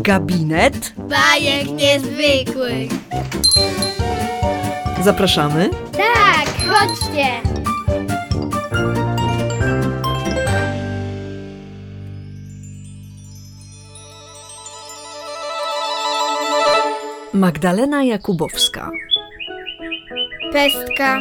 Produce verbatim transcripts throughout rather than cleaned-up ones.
Gabinet Bajek niezwykłych. Zapraszamy. Tak, chodźcie. Magdalena Jakubowska. Pestka.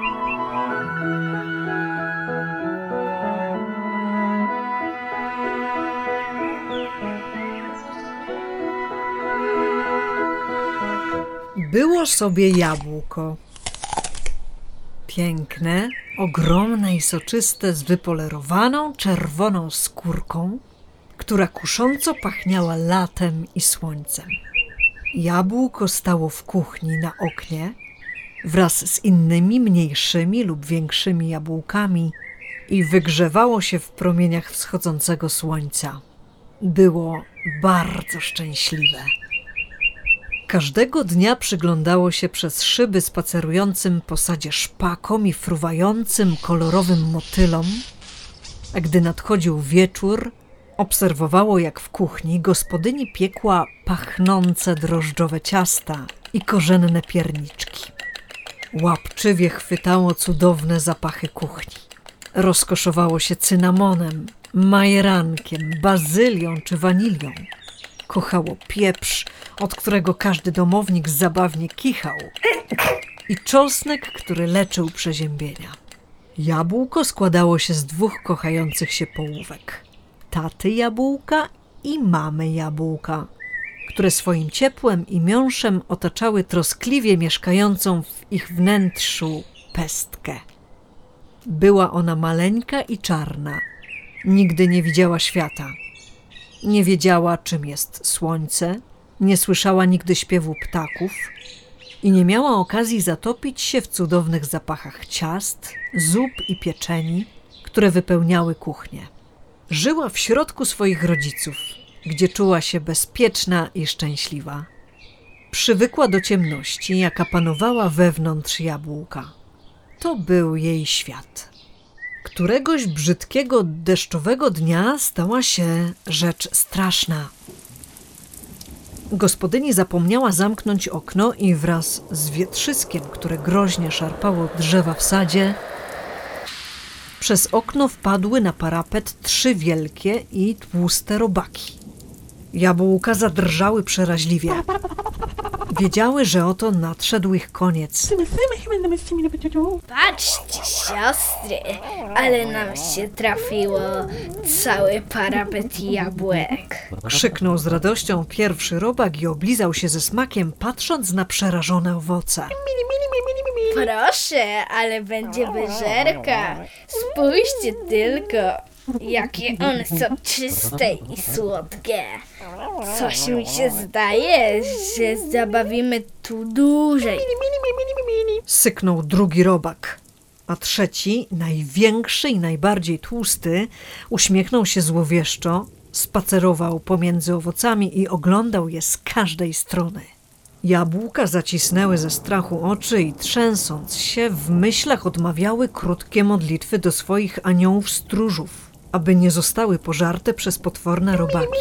Było sobie jabłko. Piękne, ogromne i soczyste, z wypolerowaną czerwoną skórką, która kusząco pachniała latem i słońcem. Jabłko stało w kuchni na oknie wraz z innymi mniejszymi lub większymi jabłkami i wygrzewało się w promieniach wschodzącego słońca. Było bardzo szczęśliwe. Każdego dnia przyglądało się przez szyby spacerującym po sadzie szpakom i fruwającym kolorowym motylom, a gdy nadchodził wieczór, obserwowało, jak w kuchni gospodyni piekła pachnące drożdżowe ciasta i korzenne pierniczki. Łapczywie chwytało cudowne zapachy kuchni. Rozkoszowało się cynamonem, majerankiem, bazylią czy wanilią. Kochało pieprz, od którego każdy domownik zabawnie kichał, i czosnek, który leczył przeziębienia. Jabłko składało się z dwóch kochających się połówek. Taty jabłka i mamy jabłka, które swoim ciepłem i miąższem otaczały troskliwie mieszkającą w ich wnętrzu pestkę. Była ona maleńka i czarna. Nigdy nie widziała świata. Nie wiedziała, czym jest słońce, nie słyszała nigdy śpiewu ptaków i nie miała okazji zatopić się w cudownych zapachach ciast, zup i pieczeni, które wypełniały kuchnię. Żyła w środku swoich rodziców, gdzie czuła się bezpieczna i szczęśliwa. Przywykła do ciemności, jaka panowała wewnątrz jabłka. To był jej świat. Któregoś brzydkiego, deszczowego dnia stała się rzecz straszna. Gospodyni zapomniała zamknąć okno i wraz z wietrzyskiem, które groźnie szarpało drzewa w sadzie, przez okno wpadły na parapet trzy wielkie i tłuste robaki. Jabłka zadrżały przeraźliwie. Wiedziały, że oto nadszedł ich koniec. Patrzcie, siostry, ale nam się trafiło cały parapet jabłek. Krzyknął z radością pierwszy robak i oblizał się ze smakiem, patrząc na przerażone owoce. Proszę, ale będzie wyżerka. Spójrzcie tylko, jakie one są czyste i słodkie. Coś mi się zdaje, że zabawimy tu dłużej. Syknął drugi robak, a trzeci, największy i najbardziej tłusty, uśmiechnął się złowieszczo, spacerował pomiędzy owocami i oglądał je z każdej strony. Jabłka zacisnęły ze strachu oczy i trzęsąc się w myślach odmawiały krótkie modlitwy do swoich aniołów stróżów, aby nie zostały pożarte przez potworne robaki.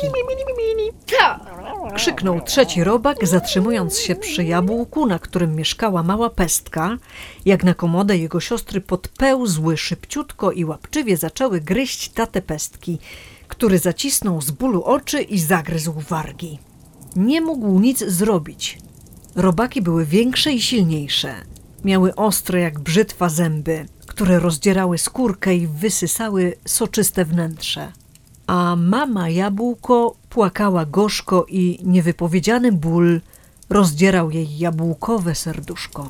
To! Krzyknął trzeci robak, zatrzymując się przy jabłku, na którym mieszkała mała pestka, jak na komodę jego siostry podpełzły szybciutko i łapczywie zaczęły gryźć tatę pestki, który zacisnął z bólu oczy i zagryzł wargi. Nie mógł nic zrobić. Robaki były większe i silniejsze. Miały ostre jak brzytwa zęby, które rozdzierały skórkę i wysysały soczyste wnętrze. A mama jabłko płakała gorzko i niewypowiedziany ból rozdzierał jej jabłkowe serduszko.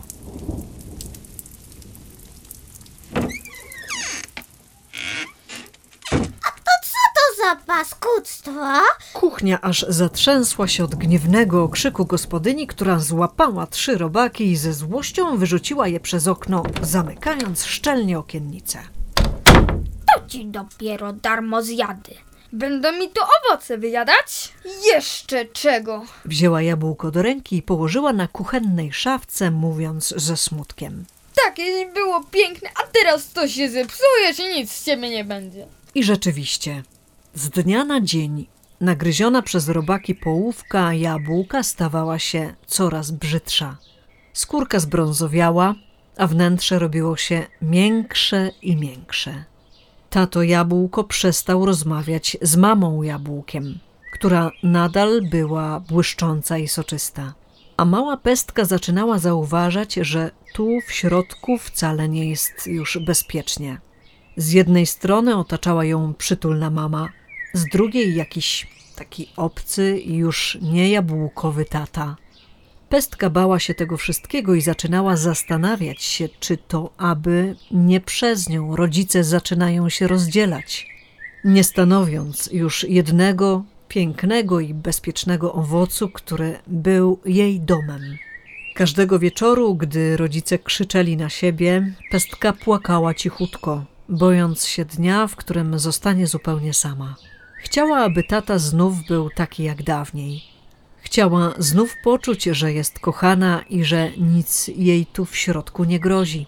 Za paskudztwo? Kuchnia aż zatrzęsła się od gniewnego okrzyku gospodyni, która złapała trzy robaki i ze złością wyrzuciła je przez okno, zamykając szczelnie okiennicę. To ci dopiero darmozjady. Będą mi tu owoce wyjadać? Jeszcze czego? Wzięła jabłko do ręki i położyła na kuchennej szafce, mówiąc ze smutkiem. Takie było piękne, a teraz to się zepsujesz i nic z ciebie nie będzie. I rzeczywiście, z dnia na dzień nagryziona przez robaki połówka jabłka stawała się coraz brzydsza. Skórka zbrązowiała, a wnętrze robiło się miększe i miększe. Tato Jabłko przestał rozmawiać z mamą Jabłkiem, która nadal była błyszcząca i soczysta. A mała Pestka zaczynała zauważać, że tu w środku wcale nie jest już bezpiecznie. Z jednej strony otaczała ją przytulna mama, z drugiej jakiś taki obcy i już nie jabłkowy tata. Pestka bała się tego wszystkiego i zaczynała zastanawiać się, czy to aby nie przez nią rodzice zaczynają się rozdzielać, nie stanowiąc już jednego pięknego i bezpiecznego owocu, który był jej domem. Każdego wieczoru, gdy rodzice krzyczeli na siebie, Pestka płakała cichutko, bojąc się dnia, w którym zostanie zupełnie sama. Chciała, aby tata znów był taki jak dawniej. Chciała znów poczuć, że jest kochana i że nic jej tu w środku nie grozi.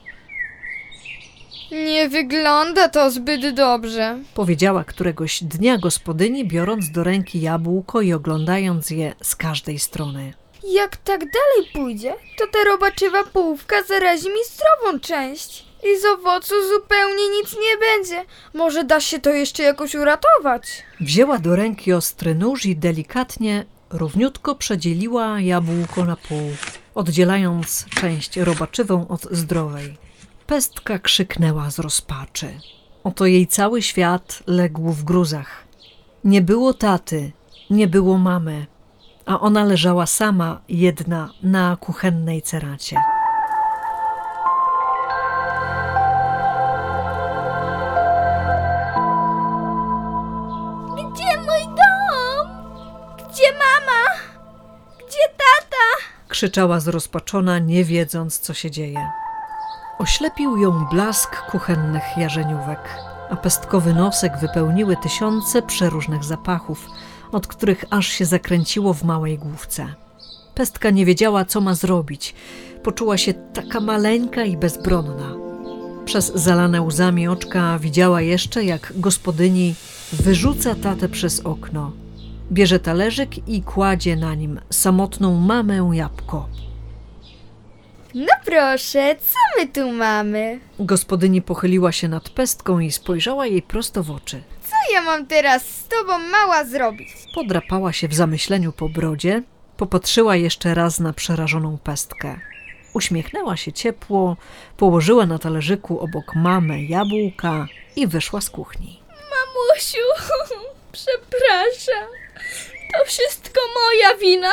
Nie wygląda to zbyt dobrze. Powiedziała któregoś dnia gospodyni, biorąc do ręki jabłko i oglądając je z każdej strony. Jak tak dalej pójdzie, to ta robaczywa połówka zarazi mi zdrową część. I z owocu zupełnie nic nie będzie. Może da się to jeszcze jakoś uratować. Wzięła do ręki ostry nóż i delikatnie, równiutko przedzieliła jabłko na pół, oddzielając część robaczywą od zdrowej. Pestka krzyknęła z rozpaczy. Oto jej cały świat legł w gruzach. Nie było taty, nie było mamy, a ona leżała sama, jedna, na kuchennej ceracie. Gdzie mój dom? Gdzie mama? Gdzie tata? Krzyczała zrozpaczona, nie wiedząc, co się dzieje. Oślepił ją blask kuchennych jarzeniówek, a pestkowy nosek wypełniły tysiące przeróżnych zapachów, od których aż się zakręciło w małej główce. Pestka nie wiedziała, co ma zrobić. Poczuła się taka maleńka i bezbronna. Przez zalane łzami oczka widziała jeszcze, jak gospodyni wyrzuca tatę przez okno. Bierze talerzyk i kładzie na nim samotną mamę Jabłko. No proszę, co my tu mamy? Gospodyni pochyliła się nad Pestką i spojrzała jej prosto w oczy. Co ja mam teraz z tobą, mała, zrobić? Podrapała się w zamyśleniu po brodzie, popatrzyła jeszcze raz na przerażoną Pestkę. Uśmiechnęła się ciepło, położyła na talerzyku obok mamy jabłka i wyszła z kuchni. Mamusiu, przepraszam. To wszystko moja wina.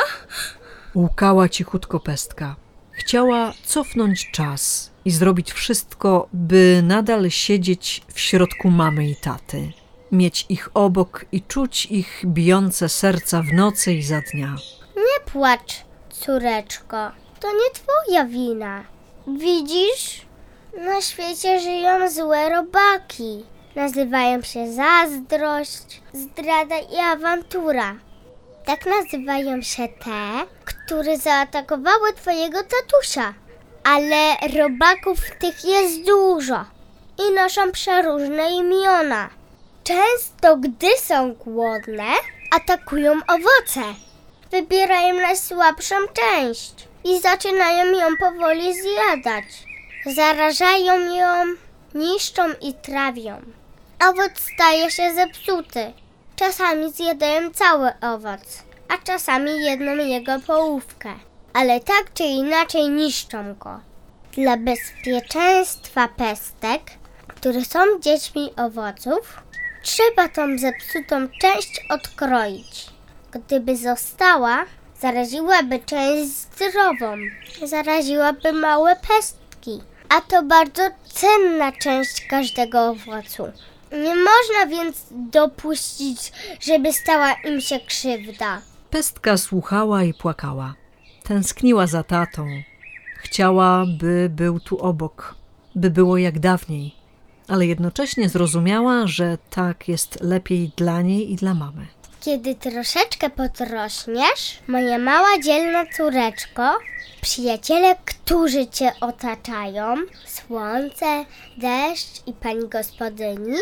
Łkała cichutko Pestka. Chciała cofnąć czas i zrobić wszystko, by nadal siedzieć w środku mamy i taty. Mieć ich obok i czuć ich bijące serca w nocy i za dnia. Nie płacz, córeczko. To nie twoja wina. Widzisz? Na świecie żyją złe robaki. Nazywają się zazdrość, zdrada i awantura. Tak nazywają się te, które zaatakowały twojego tatusia. Ale robaków tych jest dużo i noszą przeróżne imiona. Często, gdy są głodne, atakują owoce. Wybierają najsłabszą część i zaczynają ją powoli zjadać. Zarażają ją, niszczą i trawią. Owoc staje się zepsuty. Czasami zjadają cały owoc, a czasami jedną jego połówkę. Ale tak czy inaczej niszczą go. Dla bezpieczeństwa pestek, które są dziećmi owoców, trzeba tą zepsutą część odkroić. Gdyby została, zaraziłaby część zdrową. Zaraziłaby małe pestki. A to bardzo cenna część każdego owocu. Nie można więc dopuścić, żeby stała im się krzywda. Pestka słuchała i płakała. Tęskniła za tatą. Chciała, by był tu obok, by było jak dawniej, ale jednocześnie zrozumiała, że tak jest lepiej dla niej i dla mamy. Kiedy troszeczkę podrośniesz, moja mała dzielna córeczko, przyjaciele, którzy cię otaczają, słońce, deszcz i pani gospodyni,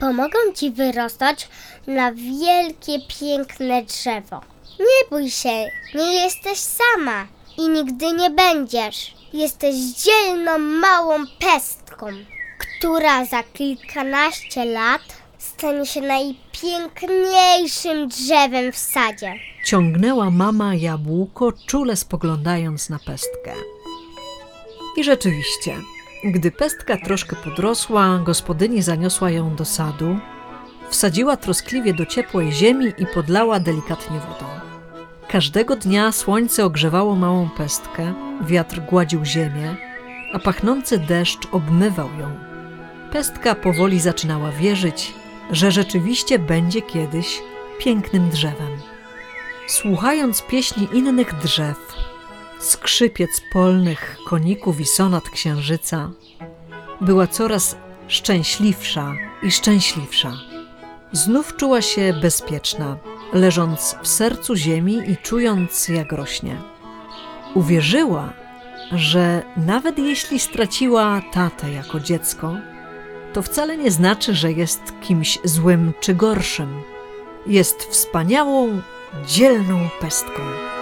pomogą ci wyrosnąć na wielkie, piękne drzewo. Nie bój się, nie jesteś sama i nigdy nie będziesz. Jesteś dzielną, małą pestką, która za kilkanaście lat stanie się najpiękniejszym drzewem w sadzie. Ciągnęła mama jabłko, czule spoglądając na pestkę. I rzeczywiście, gdy pestka troszkę podrosła, gospodyni zaniosła ją do sadu, wsadziła troskliwie do ciepłej ziemi i podlała delikatnie wodą. Każdego dnia słońce ogrzewało małą pestkę, wiatr gładził ziemię, a pachnący deszcz obmywał ją. Pestka powoli zaczynała wierzyć, że rzeczywiście będzie kiedyś pięknym drzewem. Słuchając pieśni innych drzew, skrzypiec polnych koników i sonat księżyca, była coraz szczęśliwsza i szczęśliwsza. Znów czuła się bezpieczna, leżąc w sercu ziemi i czując, jak rośnie. Uwierzyła, że nawet jeśli straciła tatę jako dziecko, to wcale nie znaczy, że jest kimś złym czy gorszym. Jest wspaniałą, dzielną pestką.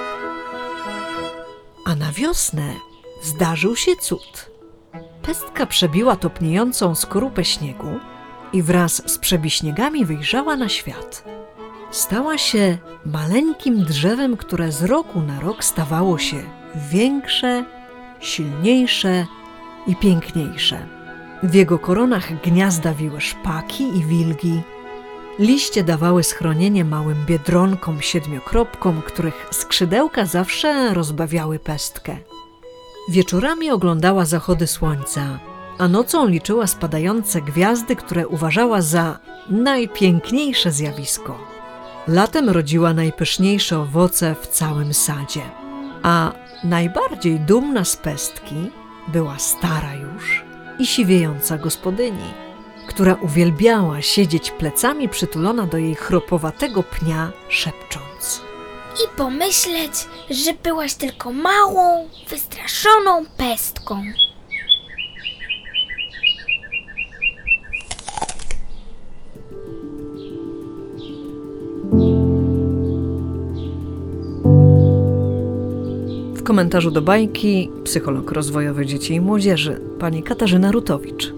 A na wiosnę zdarzył się cud. Pestka przebiła topniejącą skorupę śniegu i wraz z przebiśniegami wyjrzała na świat. Stała się maleńkim drzewem, które z roku na rok stawało się większe, silniejsze i piękniejsze. W jego koronach gniazda wiły szpaki i wilgi. Liście dawały schronienie małym biedronkom, siedmiokropkom, których skrzydełka zawsze rozbawiały pestkę. Wieczorami oglądała zachody słońca, a nocą liczyła spadające gwiazdy, które uważała za najpiękniejsze zjawisko. Latem rodziła najpyszniejsze owoce w całym sadzie, a najbardziej dumna z pestki była stara już i siwiejąca gospodyni, która uwielbiała siedzieć plecami przytulona do jej chropowatego pnia, szepcząc: I pomyśleć, że byłaś tylko małą, wystraszoną pestką. W komentarzu do bajki psycholog rozwojowy dzieci i młodzieży, pani Katarzyna Rutowicz.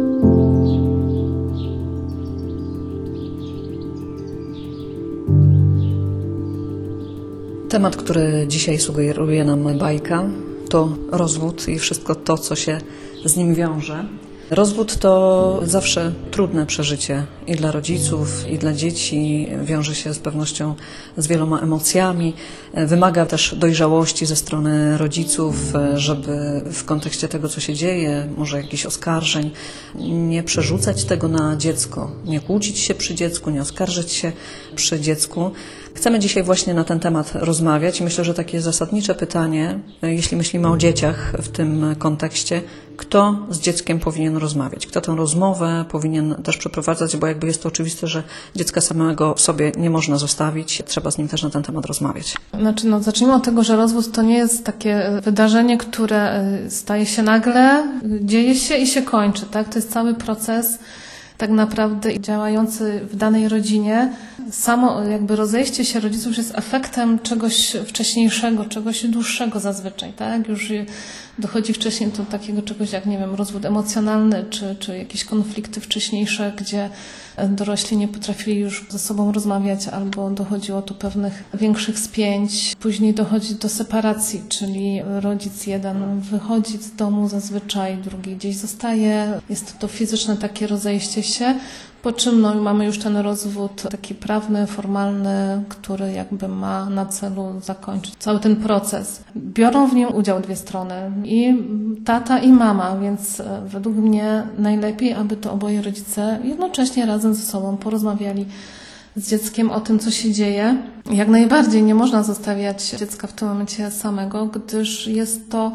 Temat, który dzisiaj sugeruje nam bajka, to rozwód i wszystko to, co się z nim wiąże. Rozwód to zawsze trudne przeżycie i dla rodziców, i dla dzieci. Wiąże się z pewnością z wieloma emocjami. Wymaga też dojrzałości ze strony rodziców, żeby w kontekście tego, co się dzieje, może jakichś oskarżeń, nie przerzucać tego na dziecko, nie kłócić się przy dziecku, nie oskarżyć się przy dziecku. Chcemy dzisiaj właśnie na ten temat rozmawiać i myślę, że takie zasadnicze pytanie, jeśli myślimy o dzieciach w tym kontekście, kto z dzieckiem powinien rozmawiać, kto tę rozmowę powinien też przeprowadzać, bo jakby jest to oczywiste, że dziecka samego sobie nie można zostawić, trzeba z nim też na ten temat rozmawiać. Znaczy, no, zacznijmy od tego, że rozwód to nie jest takie wydarzenie, które staje się nagle, dzieje się i się kończy, tak? To jest cały proces tak naprawdę działający w danej rodzinie. Samo jakby rozejście się rodziców jest efektem czegoś wcześniejszego, czegoś dłuższego zazwyczaj, tak? Już dochodzi wcześniej do takiego czegoś jak, nie wiem, rozwód emocjonalny, czy, czy jakieś konflikty wcześniejsze, gdzie dorośli nie potrafili już ze sobą rozmawiać, albo dochodziło do pewnych większych spięć. Później dochodzi do separacji, czyli rodzic jeden wychodzi z domu zazwyczaj, drugi gdzieś zostaje. Jest to fizyczne takie rozejście się, po czym no, mamy już ten rozwód taki prawny, formalny, który jakby ma na celu zakończyć cały ten proces. Biorą w nim udział dwie strony, i tata, i mama, więc według mnie najlepiej, aby to oboje rodzice jednocześnie razem ze sobą porozmawiali z dzieckiem o tym, co się dzieje. Jak najbardziej nie można zostawiać dziecka w tym momencie samego, gdyż jest to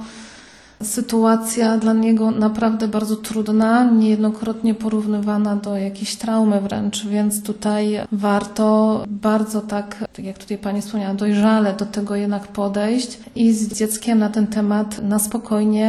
sytuacja dla niego naprawdę bardzo trudna, niejednokrotnie porównywana do jakiejś traumy wręcz, więc tutaj warto bardzo tak, tak jak tutaj Pani wspomniała, dojrzale do tego jednak podejść i z dzieckiem na ten temat na spokojnie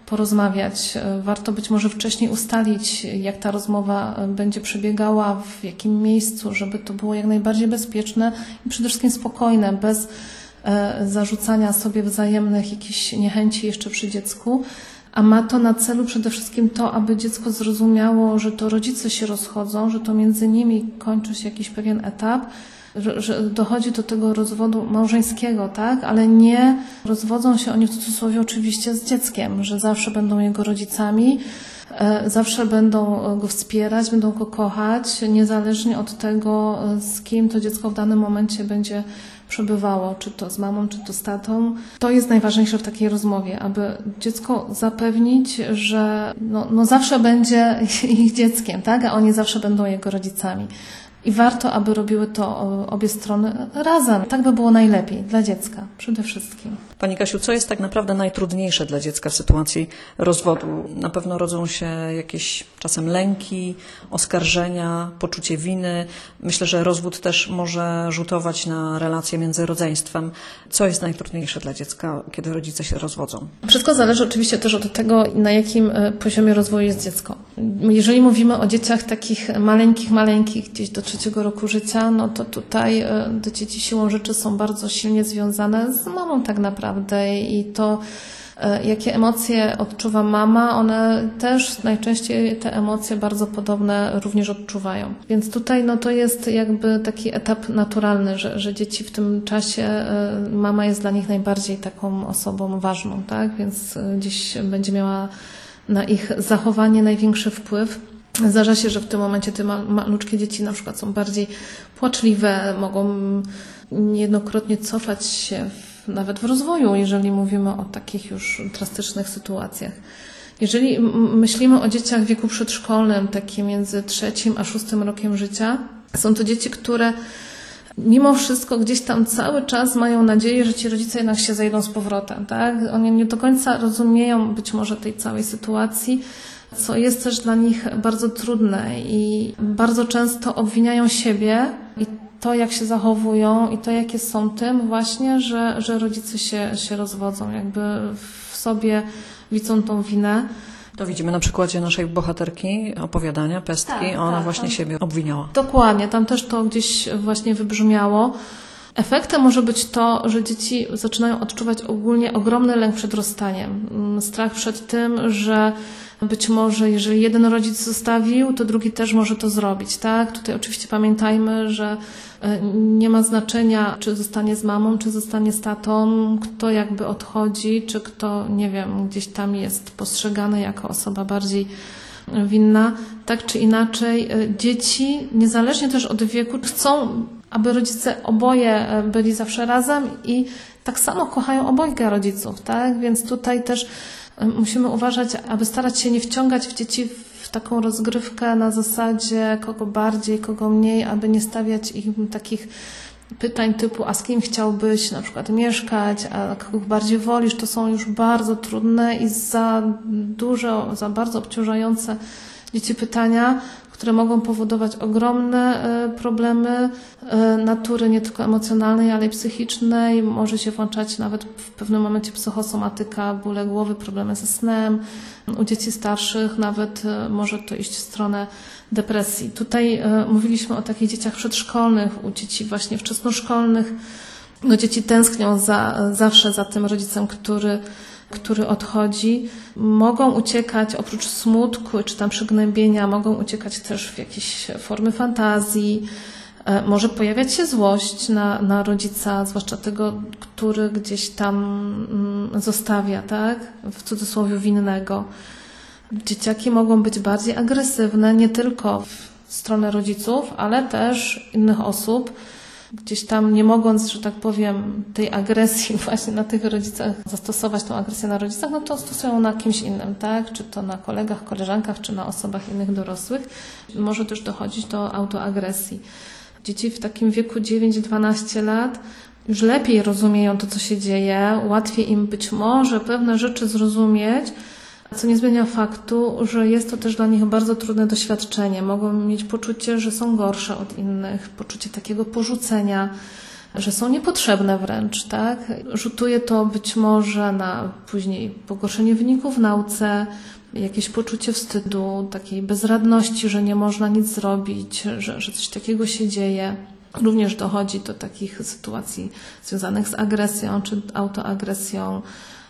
porozmawiać. Warto być może wcześniej ustalić, jak ta rozmowa będzie przebiegała, w jakim miejscu, żeby to było jak najbardziej bezpieczne i przede wszystkim spokojne, bez zarzucania sobie wzajemnych jakichś niechęci jeszcze przy dziecku. A ma to na celu przede wszystkim to, aby dziecko zrozumiało, że to rodzice się rozchodzą, że to między nimi kończy się jakiś pewien etap, że, że dochodzi do tego rozwodu małżeńskiego, tak? Ale nie rozwodzą się oni w cudzysłowie oczywiście z dzieckiem, że zawsze będą jego rodzicami, e, zawsze będą go wspierać, będą go kochać, niezależnie od tego, z kim to dziecko w danym momencie będzie przebywało, czy to z mamą, czy to z tatą. To jest najważniejsze w takiej rozmowie, aby dziecko zapewnić, że no, no zawsze będzie ich dzieckiem, tak? A oni zawsze będą jego rodzicami. I warto, aby robiły to obie strony razem. Tak by było najlepiej dla dziecka przede wszystkim. Pani Kasiu, co jest tak naprawdę najtrudniejsze dla dziecka w sytuacji rozwodu? Na pewno rodzą się jakieś czasem lęki, oskarżenia, poczucie winy. Myślę, że rozwód też może rzutować na relacje między rodzeństwem. Co jest najtrudniejsze dla dziecka, kiedy rodzice się rozwodzą? Wszystko zależy oczywiście też od tego, na jakim poziomie rozwoju jest dziecko. Jeżeli mówimy o dzieciach takich maleńkich, maleńkich, gdzieś do trzeciego roku życia, no to tutaj te dzieci siłą rzeczy są bardzo silnie związane z mamą tak naprawdę i to, jakie emocje odczuwa mama, one też najczęściej te emocje bardzo podobne również odczuwają. Więc tutaj no to jest jakby taki etap naturalny, że, że dzieci w tym czasie, mama jest dla nich najbardziej taką osobą ważną, tak? Więc gdzieś będzie miała na ich zachowanie największy wpływ. Zdarza się, że w tym momencie te maluczkie dzieci na przykład są bardziej płaczliwe, mogą niejednokrotnie cofać się w, nawet w rozwoju, jeżeli mówimy o takich już drastycznych sytuacjach. Jeżeli myślimy o dzieciach w wieku przedszkolnym, takie między trzecim a szóstym rokiem życia, są to dzieci, które mimo wszystko gdzieś tam cały czas mają nadzieję, że ci rodzice jednak się zejdą z powrotem, tak? Oni nie do końca rozumieją być może tej całej sytuacji, co jest też dla nich bardzo trudne i bardzo często obwiniają siebie i to, jak się zachowują i to, jakie są tym właśnie, że, że rodzice się, się rozwodzą, jakby w sobie widzą tą winę. To widzimy na przykładzie naszej bohaterki opowiadania, Pestki, Tak, ona tak, właśnie tam... siebie obwiniała. Dokładnie, tam też to gdzieś właśnie wybrzmiało. Efektem może być to, że dzieci zaczynają odczuwać ogólnie ogromny lęk przed rozstaniem. Strach przed tym, że być może jeżeli jeden rodzic zostawił, to drugi też może to zrobić, tak? Tutaj oczywiście pamiętajmy, że nie ma znaczenia, czy zostanie z mamą, czy zostanie z tatą, kto jakby odchodzi, czy kto, nie wiem, gdzieś tam jest postrzegany jako osoba bardziej winna. Tak czy inaczej, dzieci, niezależnie też od wieku, chcą, aby rodzice oboje byli zawsze razem i tak samo kochają obojga rodziców, tak? Więc tutaj też musimy uważać, aby starać się nie wciągać w dzieci w taką rozgrywkę na zasadzie kogo bardziej, kogo mniej, aby nie stawiać im takich pytań typu, a z kim chciałbyś na przykład mieszkać, a kogo bardziej wolisz. To są już bardzo trudne i za dużo, za bardzo obciążające dzieci pytania, które mogą powodować ogromne problemy natury nie tylko emocjonalnej, ale i psychicznej. Może się włączać nawet w pewnym momencie psychosomatyka, bóle głowy, problemy ze snem. U dzieci starszych nawet może to iść w stronę depresji. Tutaj mówiliśmy o takich dzieciach przedszkolnych, u dzieci właśnie wczesnoszkolnych. No, dzieci tęsknią za, zawsze za tym rodzicem, który który odchodzi, mogą uciekać oprócz smutku czy tam przygnębienia, mogą uciekać też w jakieś formy fantazji. Może pojawiać się złość na, na rodzica, zwłaszcza tego, który gdzieś tam zostawia, tak? W cudzysłowie winnego. Dzieciaki mogą być bardziej agresywne, nie tylko w stronę rodziców, ale też innych osób. Gdzieś tam nie mogąc, że tak powiem, tej agresji właśnie na tych rodzicach, zastosować tą agresję na rodzicach, no to stosują na kimś innym, tak? Czy to na kolegach, koleżankach, czy na osobach innych dorosłych. Może też dochodzić do autoagresji. Dzieci w takim wieku dziewięć dwanaście lat już lepiej rozumieją to, co się dzieje, łatwiej im być może pewne rzeczy zrozumieć, co nie zmienia faktu, że jest to też dla nich bardzo trudne doświadczenie. Mogą mieć poczucie, że są gorsze od innych, poczucie takiego porzucenia, że są niepotrzebne wręcz, tak? Rzutuje to być może na później pogorszenie wyników w nauce, jakieś poczucie wstydu, takiej bezradności, że nie można nic zrobić, że, że coś takiego się dzieje. Również dochodzi do takich sytuacji związanych z agresją czy autoagresją.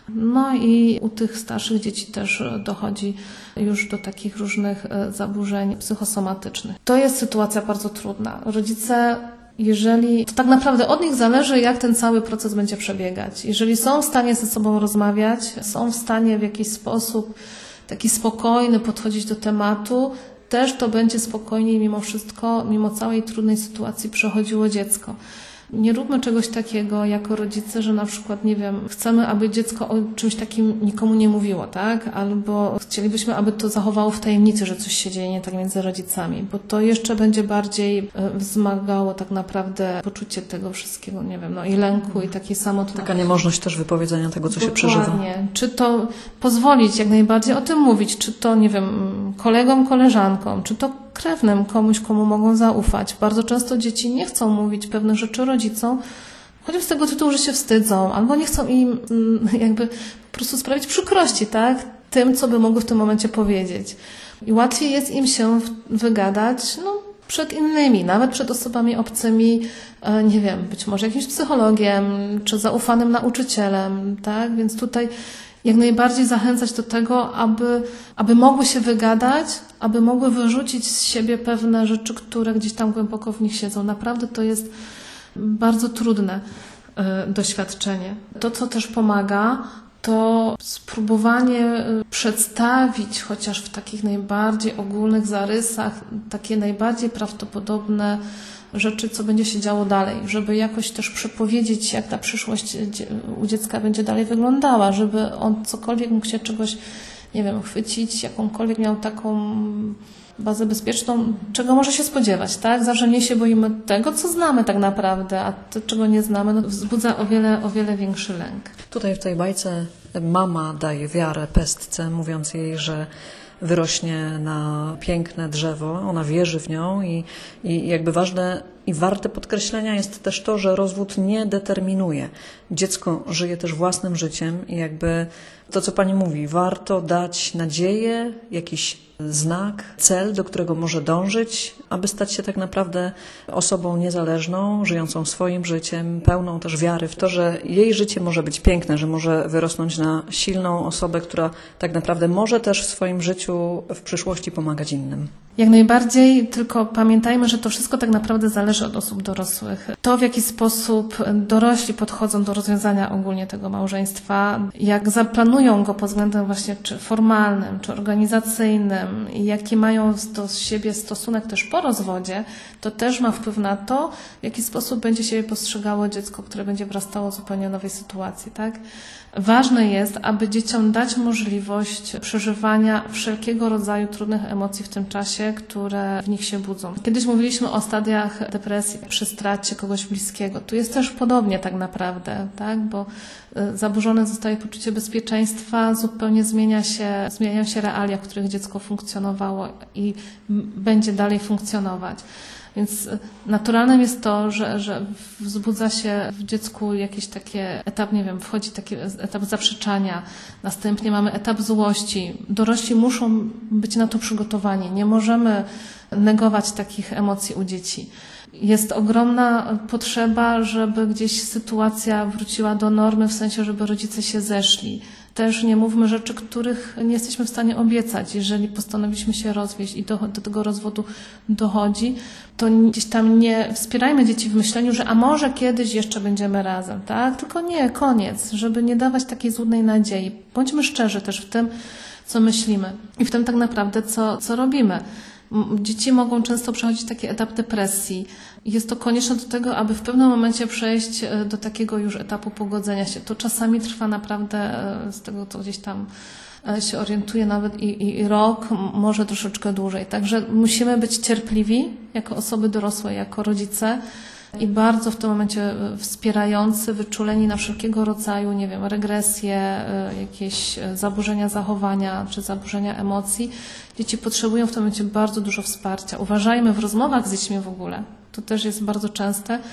No i u tych starszych dzieci też dochodzi już do takich różnych zaburzeń psychosomatycznych. To jest sytuacja bardzo trudna. Rodzice, jeżeli, to tak naprawdę od nich zależy, jak ten cały proces będzie przebiegać. Jeżeli są w stanie ze sobą rozmawiać, są w stanie w jakiś sposób taki spokojny podchodzić do tematu, też to będzie spokojniej mimo wszystko, mimo całej trudnej sytuacji przechodziło dziecko. Nie róbmy czegoś takiego jako rodzice, że na przykład, nie wiem, chcemy, aby dziecko o czymś takim nikomu nie mówiło, tak? Albo chcielibyśmy, aby to zachowało w tajemnicy, że coś się dzieje nie tak między rodzicami, bo to jeszcze będzie bardziej wzmagało tak naprawdę poczucie tego wszystkiego, nie wiem, no i lęku i takiej samotności. Taka niemożność też wypowiedzenia tego, co Dokładnie. się przeżywa. Czy to pozwolić jak najbardziej o tym mówić, czy to, nie wiem, kolegom, koleżankom, czy to krewnym, komuś, komu mogą zaufać. Bardzo często dzieci nie chcą mówić pewnych rzeczy rodzicom, choćby z tego tytułu, że się wstydzą, albo nie chcą im jakby po prostu sprawić przykrości, tak? Tym, co by mogły w tym momencie powiedzieć. I łatwiej jest im się wygadać, no, przed innymi, nawet przed osobami obcymi, nie wiem, być może jakimś psychologiem, czy zaufanym nauczycielem, tak? Więc tutaj jak najbardziej zachęcać do tego, aby, aby mogły się wygadać, aby mogły wyrzucić z siebie pewne rzeczy, które gdzieś tam głęboko w nich siedzą. Naprawdę to jest bardzo trudne y, doświadczenie. To, co też pomaga, to spróbowanie przedstawić chociaż w takich najbardziej ogólnych zarysach takie najbardziej prawdopodobne rzeczy, co będzie się działo dalej, żeby jakoś też przepowiedzieć, jak ta przyszłość u dziecka będzie dalej wyglądała, żeby on cokolwiek mógł się czegoś, nie wiem, chwycić, jakąkolwiek miał taką bazę bezpieczną, czego może się spodziewać, tak? Zawsze mniej się boimy tego, co znamy tak naprawdę, a to, czego nie znamy, no, wzbudza o wiele, o wiele większy lęk. Tutaj w tej bajce mama daje wiarę pestce, mówiąc jej, że wyrośnie na piękne drzewo, ona wierzy w nią i, i jakby ważne i warte podkreślenia jest też to, że rozwód nie determinuje. Dziecko żyje też własnym życiem i jakby to, co Pani mówi, warto dać nadzieję, jakiś znak, cel, do którego może dążyć, aby stać się tak naprawdę osobą niezależną, żyjącą swoim życiem, pełną też wiary w to, że jej życie może być piękne, że może wyrosnąć na silną osobę, która tak naprawdę może też w swoim życiu w przyszłości pomagać innym. Jak najbardziej, tylko pamiętajmy, że to wszystko tak naprawdę zależy od osób dorosłych. To, w jaki sposób dorośli podchodzą do rozwiązania ogólnie tego małżeństwa, jak zaplanują go pod względem właśnie czy formalnym, czy organizacyjnym i jaki mają do siebie stosunek też po rozwodzie, to też ma wpływ na to, w jaki sposób będzie siebie postrzegało dziecko, które będzie wrastało w zupełnie nowej sytuacji, tak? Ważne jest, aby dzieciom dać możliwość przeżywania wszelkiego rodzaju trudnych emocji w tym czasie, które w nich się budzą. Kiedyś mówiliśmy o stadiach depresji przy stracie kogoś bliskiego. Tu jest też podobnie tak naprawdę, tak? Bo zaburzone zostaje poczucie bezpieczeństwa, zupełnie zmienia się, zmieniają się realia, w których dziecko funkcjonowało i będzie dalej funkcjonować. Więc naturalnym jest to, że, że wzbudza się w dziecku jakiś taki etap, nie wiem, wchodzi taki etap zaprzeczania, następnie mamy etap złości. Dorośli muszą być na to przygotowani. Nie możemy negować takich emocji u dzieci. Jest ogromna potrzeba, żeby gdzieś sytuacja wróciła do normy, w sensie, żeby rodzice się zeszli. Też nie mówmy rzeczy, których nie jesteśmy w stanie obiecać. Jeżeli postanowiliśmy się rozwieść i do, do tego rozwodu dochodzi, to gdzieś tam nie wspierajmy dzieci w myśleniu, że a może kiedyś jeszcze będziemy razem, tak? Tylko nie, koniec, żeby nie dawać takiej złudnej nadziei. Bądźmy szczerzy też w tym, co myślimy i w tym tak naprawdę, co, co robimy. Dzieci mogą często przechodzić taki etap depresji. Jest to konieczne do tego, aby w pewnym momencie przejść do takiego już etapu pogodzenia się. To czasami trwa naprawdę, z tego co gdzieś tam się orientuję, nawet i, i, i rok, może troszeczkę dłużej. Także musimy być cierpliwi jako osoby dorosłe, jako rodzice i bardzo w tym momencie wspierający, wyczuleni na wszelkiego rodzaju, nie wiem, regresje, jakieś zaburzenia zachowania czy zaburzenia emocji. Dzieci potrzebują w tym momencie bardzo dużo wsparcia. Uważajmy w rozmowach z dziećmi w ogóle, to też jest bardzo częste,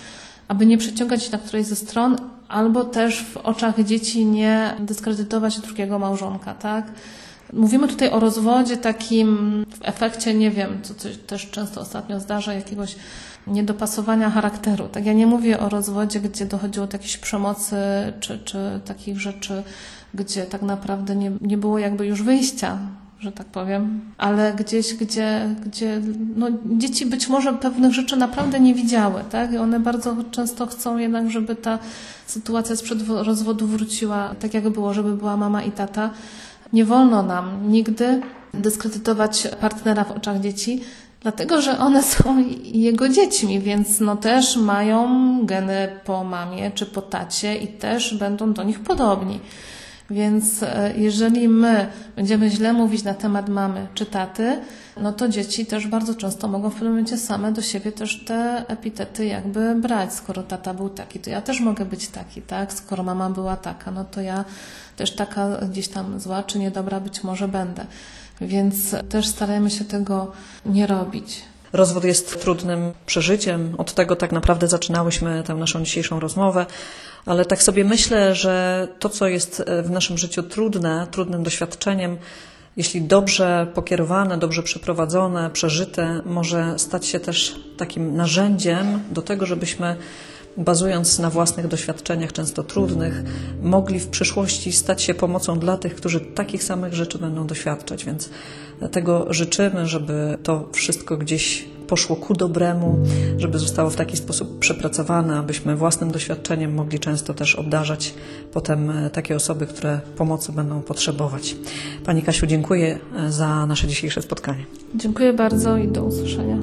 aby nie przeciągać na którejś ze stron, albo też w oczach dzieci nie dyskredytować drugiego małżonka, tak? Mówimy tutaj o rozwodzie takim w efekcie, nie wiem, co coś też często ostatnio zdarza, jakiegoś niedopasowania charakteru. Tak, ja nie mówię o rozwodzie, gdzie dochodziło do jakiejś przemocy, czy, czy takich rzeczy, gdzie tak naprawdę nie, nie było jakby już wyjścia, że tak powiem, ale gdzieś, gdzie, gdzie no, dzieci być może pewnych rzeczy naprawdę nie widziały, tak? I one bardzo często chcą jednak, żeby ta sytuacja sprzed rozwodu wróciła tak, jak było, żeby była mama i tata. Nie wolno nam nigdy dyskredytować partnera w oczach dzieci, dlatego że one są jego dziećmi, więc no też mają geny po mamie czy po tacie i też będą do nich podobni. Więc jeżeli my będziemy źle mówić na temat mamy czy taty, no to dzieci też bardzo często mogą w pewnym momencie same do siebie też te epitety jakby brać. Skoro tata był taki, to ja też mogę być taki, tak? Skoro mama była taka, no to ja też taka gdzieś tam zła czy niedobra być może będę. Więc też starajmy się tego nie robić. Rozwód jest trudnym przeżyciem. Od tego tak naprawdę zaczynałyśmy tę naszą dzisiejszą rozmowę. Ale tak sobie myślę, że to, co jest w naszym życiu trudne, trudnym doświadczeniem, jeśli dobrze pokierowane, dobrze przeprowadzone, przeżyte, może stać się też takim narzędziem do tego, żebyśmy, bazując na własnych doświadczeniach, często trudnych, mogli w przyszłości stać się pomocą dla tych, którzy takich samych rzeczy będą doświadczać. Więc dlatego życzymy, żeby to wszystko gdzieś poszło ku dobremu, żeby zostało w taki sposób przepracowane, abyśmy własnym doświadczeniem mogli często też obdarzać potem takie osoby, które pomocy będą potrzebować. Pani Kasiu, dziękuję za nasze dzisiejsze spotkanie. Dziękuję bardzo i do usłyszenia.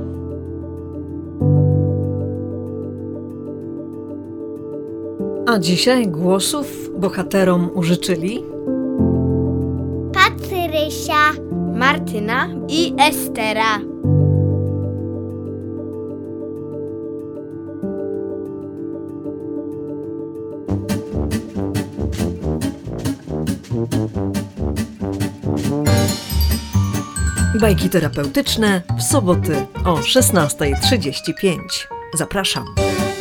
A dzisiaj głosów bohaterom użyczyli Patrysia, Martyna i Estera. Bajki terapeutyczne w soboty o szesnasta trzydzieści pięć. Zapraszam.